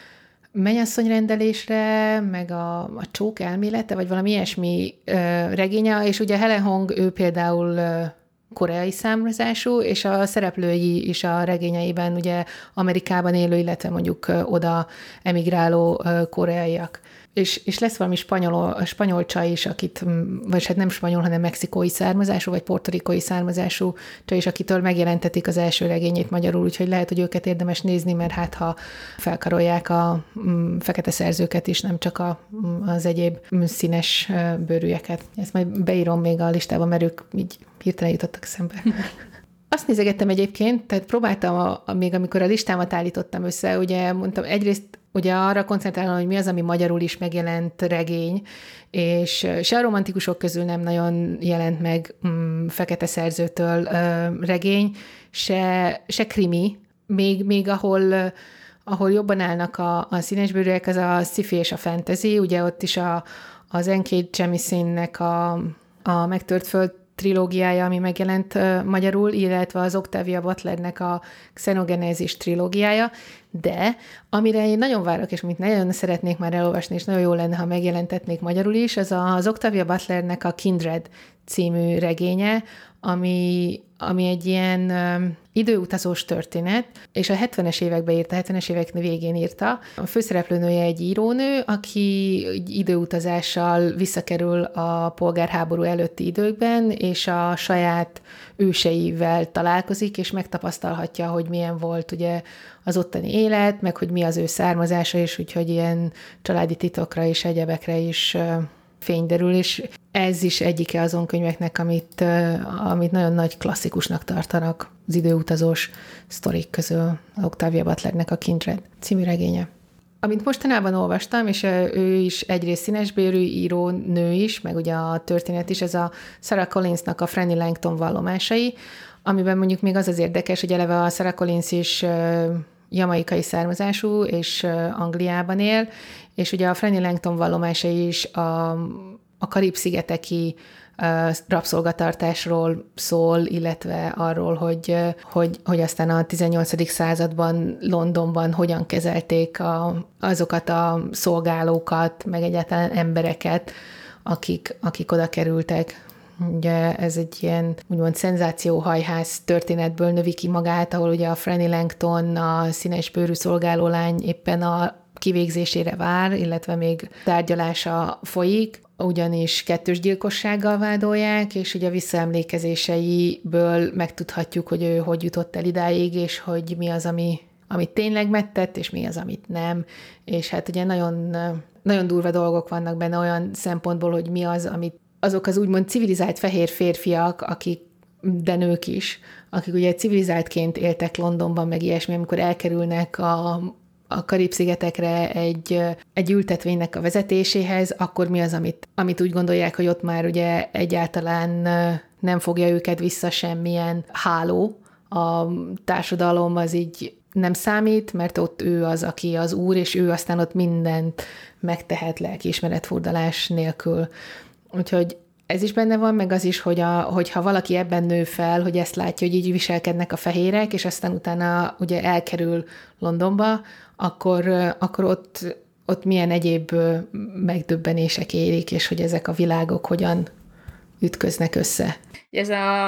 Speaker 2: mennyasszonyrendelésre, meg a, a csók elmélete, vagy valami ilyesmi ö, regénye, és ugye Helen Hong, ő például ö, koreai származású, és a szereplői is a regényeiben ugye Amerikában élő, illetve mondjuk ö, oda emigráló ö, koreaiak. És, és lesz valami spanyol, spanyol csaj is, akit, vagy hát nem spanyol, hanem mexikói származású, vagy portorikói származású csaj is, akitől megjelentetik az első regényét magyarul, úgyhogy lehet, hogy őket érdemes nézni, mert hát ha felkarolják a mm, fekete szerzőket is, nem csak a, az egyéb színes bőrűeket. Ezt majd beírom még a listába, mert ők így hirtelen jutottak szembe. Azt nézegettem egyébként, tehát próbáltam, a, a, még amikor a listámat állítottam össze, ugye mondtam, egyrészt ugye arra koncentrálom, hogy mi az, ami magyarul is megjelent regény, és se a romantikusok közül nem nagyon jelent meg mm, fekete szerzőtől ö, regény, se, se krimi, még, még ahol, ahol jobban állnak a, a színesbőrűek, az a sci-fi és a fantasy, ugye ott is a, az N K Jemisinnek a, a Megtört Föld trilógiája, ami megjelent uh, magyarul, illetve az Octavia Butlernek a Xenogenesis trilógiája, de amire én nagyon várok, és amit nagyon szeretnék már elolvasni, és nagyon jó lenne, ha megjelentetnék magyarul is, az az Octavia Butlernek a Kindred című regénye, ami, ami egy ilyen um, időutazós történet, és a hetvenes években írta, a hetvenes évek végén írta. A főszereplőnője egy írónő, aki időutazással visszakerül a polgárháború előtti időkben, és a saját őseivel találkozik, és megtapasztalhatja, hogy milyen volt ugye az ottani élet, meg hogy mi az ő származása, és úgyhogy ilyen családi titokra és egyebekre is fény derül, és ez is egyike azon könyveknek, amit, amit nagyon nagy klasszikusnak tartanak az időutazós sztorik közül, Octavia Butlernek a Kindred című regénye. Amit mostanában olvastam, és ő is egyrészt színesbőrű író nő is, meg ugye a történet is, ez a Sarah Collinsnak a Franny Langton vallomásai, amiben mondjuk még az az érdekes, hogy eleve a Sarah Collins is jamaikai származású, és Angliában él, és ugye a Franny Langton vallomásai is a, a Karib-szigeteki rabszolgatartásról szól, illetve arról, hogy, hogy, hogy aztán a tizennyolcadik században Londonban hogyan kezelték a, azokat a szolgálókat, meg egyáltalán embereket, akik, akik oda kerültek. Ugye ez egy ilyen úgymond szenzációhajház történetből növi ki magát, ahol ugye a Franny Langton, a színesbőrű szolgálólány éppen a kivégzésére vár, illetve még tárgyalása folyik, ugyanis kettős gyilkossággal vádolják, és ugye a visszaemlékezéseiből megtudhatjuk, hogy ő hogy jutott el idáig, és hogy mi az, ami, amit tényleg mettett, és mi az, amit nem. És hát ugye nagyon, nagyon durva dolgok vannak benne olyan szempontból, hogy mi az, amit azok az úgymond civilizált fehér férfiak, akik, de nők is, akik ugye civilizáltként éltek Londonban, meg ilyesmi, amikor elkerülnek a, a Karib-szigetekre egy, egy ültetvénynek a vezetéséhez, akkor mi az, amit, amit úgy gondolják, hogy ott már ugye egyáltalán nem fogja őket vissza semmilyen háló. A társadalom az így nem számít, mert ott ő az, aki az úr, és ő aztán ott mindent megtehet lelkiismeretfurdalás nélkül. Úgyhogy ez is benne van, meg az is, hogy a, hogyha valaki ebben nő fel, hogy ezt látja, hogy így viselkednek a fehérek, és aztán utána ugye elkerül Londonba, akkor, akkor ott, ott milyen egyéb megdöbbenések érik, és hogy ezek a világok hogyan ütköznek össze.
Speaker 3: Ez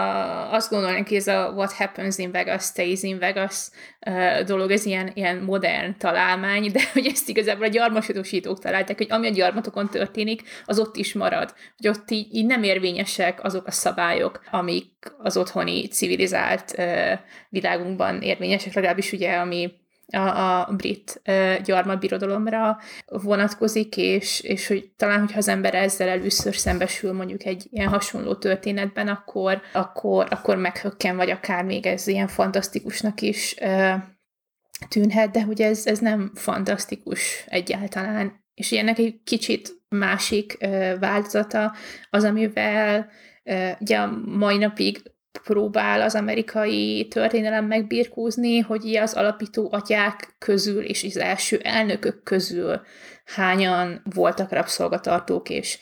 Speaker 3: a, azt gondolom, hogy ez a what happens in Vegas stays in Vegas uh, dolog, ez ilyen, ilyen modern találmány, de hogy ezt igazából a gyarmatosítók találták, hogy ami a gyarmatokon történik, az ott is marad. Hogy ott így, így nem érvényesek azok a szabályok, amik az otthoni civilizált uh, világunkban érvényesek, legalábbis ugye, ami a, a brit uh, gyarmatbirodalomra vonatkozik, és, és hogy talán, hogyha az ember ezzel először szembesül mondjuk egy ilyen hasonló történetben, akkor, akkor, akkor meghökken, vagy akár még ez ilyen fantasztikusnak is uh, tűnhet, de hogy ez, ez nem fantasztikus egyáltalán. És ennek egy kicsit másik uh, változata az, amivel uh, ugye a mai napig próbál az amerikai történelem megbirkózni, hogy az alapító atyák közül és az első elnökök közül hányan voltak rabszolgatartók, és,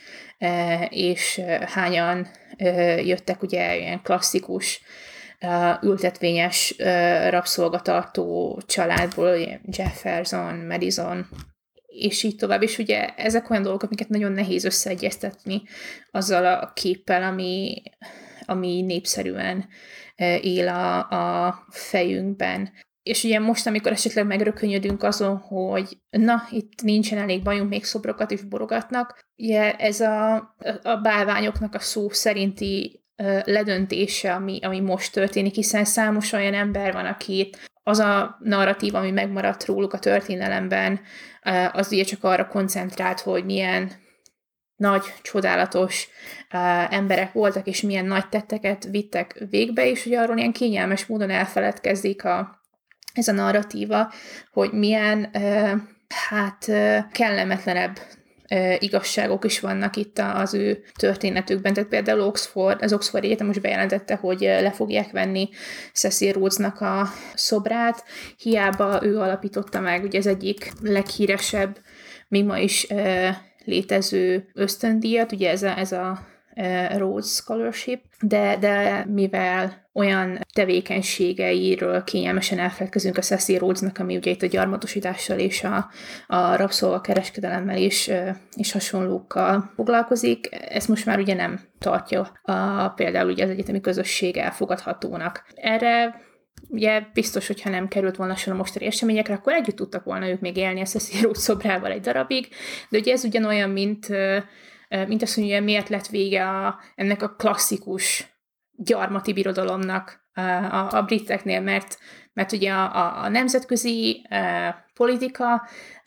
Speaker 3: és hányan jöttek ugye ilyen klasszikus ültetvényes rabszolgatartó családból, Jefferson, Madison, és így tovább. És ugye ezek olyan dolgok, amiket nagyon nehéz összeegyeztetni azzal a képpel, ami, ami népszerűen él a, a fejünkben. És ugye most, amikor esetleg megrökönyödünk azon, hogy na, itt nincsen elég bajunk, még szobrokat is borogatnak, ugye ez a, a bálványoknak a szó szerinti ledöntése, ami, ami most történik, hiszen számos olyan ember van, akit az a narratív, ami megmaradt róluk a történelemben, az ugye csak arra koncentrált, hogy milyen nagy, csodálatos uh, emberek voltak, és milyen nagy tetteket vittek végbe, és ugye arról ilyen kényelmes módon elfeledkezik a, ez a narratíva, hogy milyen uh, hát uh, kellemetlenebb uh, igazságok is vannak itt az ő történetükben. Tehát például Oxford, az Oxford Egyetem most bejelentette, hogy le fogják venni Cecil Rhodesnak a szobrát. Hiába ő alapította meg ugye az egyik leghíresebb, még ma is uh, létező ösztöndíjat, ugye ez a, ez a uh, Rhodes Scholarship, de, de mivel olyan tevékenységeiről kényelmesen elfelelkezünk a Cecil Rhodesnak, ami ugye itt a gyarmatosítással és a, a rabszolgakereskedelemmel is, uh, és hasonlókkal foglalkozik, ezt most már ugye nem tartja a, például ugye az egyetemi közösség elfogadhatónak. Erre ugye biztos, hogyha nem került volna sor a mostani eseményekre, akkor együtt tudtak volna ők még élni a Cecil Rhodes szobrával egy darabig, de ugye ez ugyanolyan, mint, mint azt mondja, miért lett vége a, ennek a klasszikus gyarmati birodalomnak a, a, a briteknél, mert, mert ugye a, a, a nemzetközi a, politika a,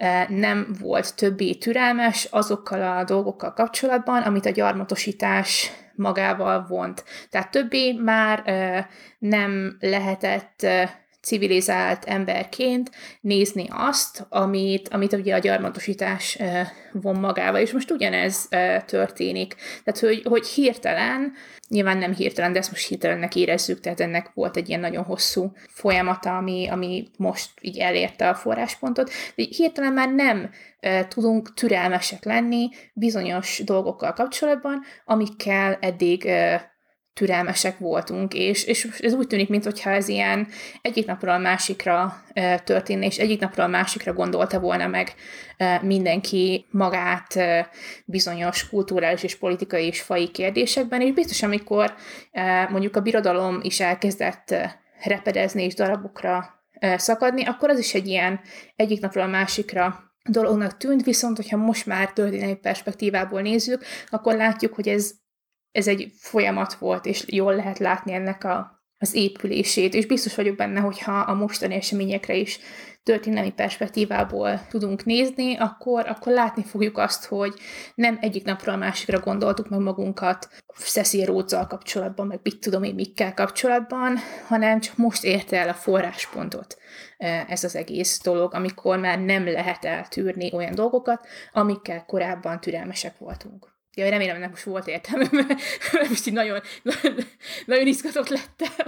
Speaker 3: nem volt többé türelmes azokkal a dolgokkal kapcsolatban, amit a gyarmatosítás magával vont. Tehát többé már uh, nem lehetett uh, civilizált emberként nézni azt, amit, amit ugye a gyarmatosítás uh, von magával. És most ugyanez uh, történik. Tehát, hogy, hogy hirtelen, nyilván nem hirtelen, de ezt most hirtelennek érezzük, tehát ennek volt egy ilyen nagyon hosszú folyamata, ami, ami most így elérte a forráspontot, de hirtelen már nem uh, tudunk türelmesek lenni bizonyos dolgokkal kapcsolatban, amikkel eddig uh, türelmesek voltunk, és, és ez úgy tűnik, mintha ez ilyen egyik napról a másikra e, történne, és egyik napról a másikra gondolta volna meg e, mindenki magát e, bizonyos kulturális és politikai és faji kérdésekben, és biztos, amikor e, mondjuk a birodalom is elkezdett e, repedezni és darabokra e, szakadni, akkor az is egy ilyen egyik napról a másikra dolognak tűnt, viszont hogyha most már történelmi perspektívából nézzük, akkor látjuk, hogy ez ez egy folyamat volt, és jól lehet látni ennek a, az épülését, és biztos vagyok benne, hogyha a mostani eseményekre is történelmi perspektívából tudunk nézni, akkor, akkor látni fogjuk azt, hogy nem egyik napról a másikra gondoltuk meg magunkat Cecil Rhodesszal kapcsolatban, meg mit tudom én mikkel kapcsolatban, hanem csak most érte el a forráspontot ez az egész dolog, amikor már nem lehet eltűrni olyan dolgokat, amikkel korábban türelmesek voltunk. Ja, remélem, ennek most volt értelme, mert most így nagyon, nagyon, nagyon izgatott lettem.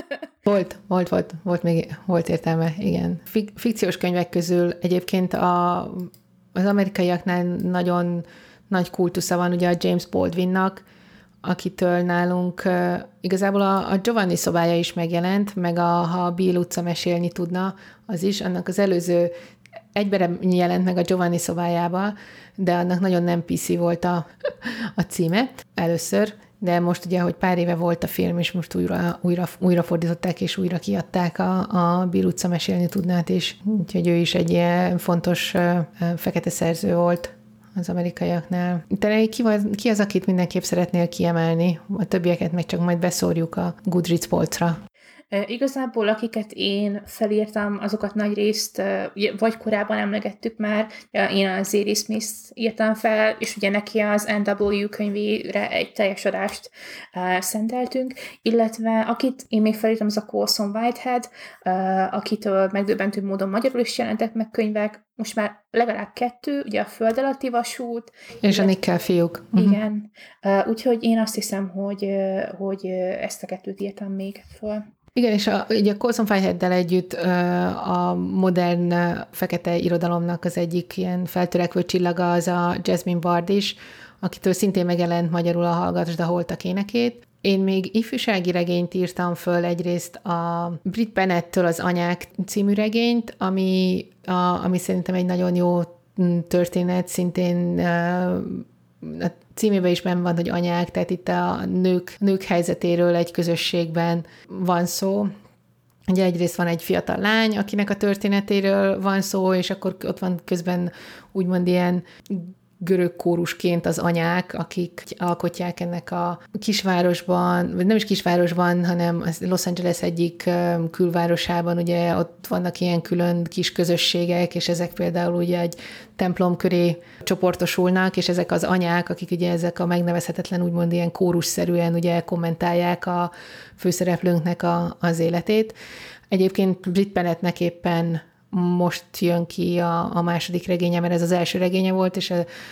Speaker 2: Volt, volt, volt, volt még volt értelme, igen. Fik- fikciós könyvek közül egyébként a, az amerikaiaknál nagyon nagy kultusza van ugye a James Baldwinnak, akitől nálunk uh, igazából a, a Giovanni szobája is megjelent, meg a, ha a Bill utca mesélni tudna, az is, annak az előző egyben jelent meg a Giovanni szobájába, de annak nagyon nem pé cé volt a, a címe először, de most ugye, hogy pár éve volt a film, és most újra, újra, újra fordították, és újra kiadták a, a Bill utca mesélni tudnát is. Úgyhogy ő is egy ilyen fontos uh, fekete szerző volt az amerikaiaknál. Te ki, ki az, akit mindenképp szeretnél kiemelni? A többieket meg csak majd beszórjuk a Goodreads polcra.
Speaker 3: Igazából, akiket én felírtam, azokat nagy részt, vagy korábban emlegettük már, én a Zadie Smith írtam fel, és ugye neki az en dupla vé könyvére egy teljes adást uh, szenteltünk, illetve akit én még felírtam, az a Colson Whitehead, uh, akitől megdöbbentő módon magyarul is jelentek meg könyvek, most már legalább kettő, ugye a Föld alatti vasút.
Speaker 2: És
Speaker 3: illetve,
Speaker 2: a Nickel fiúk.
Speaker 3: Igen. Uh, úgyhogy én azt hiszem, hogy, uh, hogy ezt a kettőt írtam még föl.
Speaker 2: Igen, és a, ugye a Colson Whiteheaddel együtt a modern fekete irodalomnak az egyik ilyen feltörekvő csillaga az a Jasmine Bard is, akitől szintén megjelent magyarul a Hallgassd a holtak énekét. Én még ifjúsági regényt írtam föl egyrészt a Brit Bennettől az Anyák című regényt, ami, a, ami szerintem egy nagyon jó történet szintén a címében is benn van, hogy anyák, tehát itt a nők, nők helyzetéről egy közösségben van szó. Ugye egyrészt van egy fiatal lány, akinek a történetéről van szó, és akkor ott van közben úgymond ilyen görög kórusként az anyák, akik alkotják ennek a kisvárosban, vagy nem is kisvárosban, hanem Los Angeles egyik külvárosában, ugye ott vannak ilyen külön kis közösségek, és ezek például ugye egy templom köré csoportosulnak, és ezek az anyák, akik ugye ezek a megnevezhetetlen, úgymond ilyen kórusszerűen ugye kommentálják a főszereplőnknek a, az életét. Egyébként Brit Bennettnek éppen most jön ki a, a második regénye, mert ez az első regénye volt, és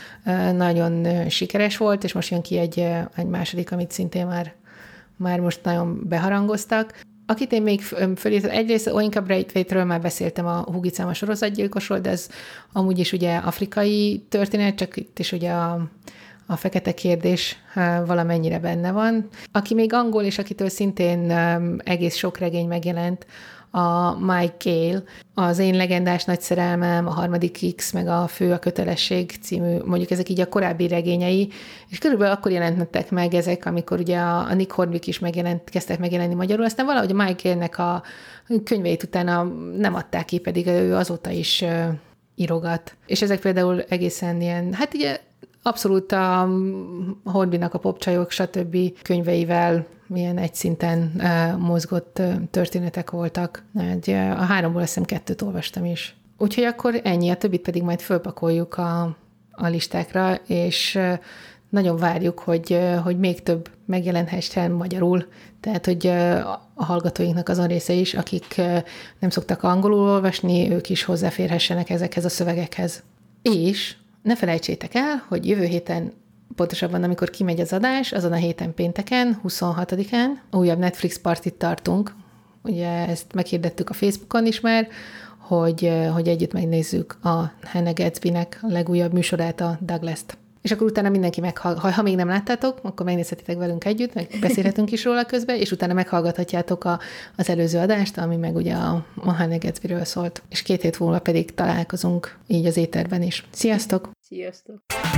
Speaker 2: nagyon sikeres volt, és most jön ki egy, egy második, amit szintén már, már most nagyon beharangoztak. Akit én még fölírtam, egyrészt Oinka Braithwaite-ről már beszéltem, a Hugicám a sorozatgyilkosról, de ez amúgy is ugye afrikai történet, csak itt is ugye a, a fekete kérdés valamennyire benne van. Aki még angol, és akitől szintén egész sok regény megjelent, a Mike Gale, az Én legendás nagy szerelmem, a Harmadik X, meg a Fő a kötelesség című, mondjuk ezek így a korábbi regényei, és körülbelül akkor jelentettek meg ezek, amikor ugye a Nick Hornby is megjelent, kezdtek megjelenni magyarul, aztán valahogy a Mike Gale-nek a könyveit utána nem adták ki, pedig ő azóta is írogat. És ezek például egészen ilyen, hát ugye abszolút a Hornbynak a Popcsajok, stb. Könyveivel milyen egy szinten uh, mozgott uh, történetek voltak. Egy, uh, a háromból azt hiszem kettőt olvastam is. Úgyhogy akkor ennyi, a többit pedig majd fölpakoljuk a, a listákra, és uh, nagyon várjuk, hogy, uh, hogy még több megjelenhessen magyarul, tehát hogy uh, a hallgatóinknak azon része is, akik uh, nem szoktak angolul olvasni, ők is hozzáférhessenek ezekhez a szövegekhez. És ne felejtsétek el, hogy jövő héten, pontosabban amikor kimegy az adás, azon a héten pénteken, huszonhatodikán újabb Netflix partit tartunk. Ugye ezt meghirdettük a Facebookon is már, hogy, hogy együtt megnézzük a Hannah Gadsbynek a legújabb műsorát, a Douglas-t. És akkor utána mindenki meghallgat, ha még nem láttátok, akkor megnézhetitek velünk együtt, meg beszélhetünk is róla közben, és utána meghallgathatjátok a, az előző adást, ami meg ugye a, a Hannah Gadsbyről szólt. És két hét múlva pedig találkozunk így az éterben is. Sziasztok!
Speaker 3: Sziasztok!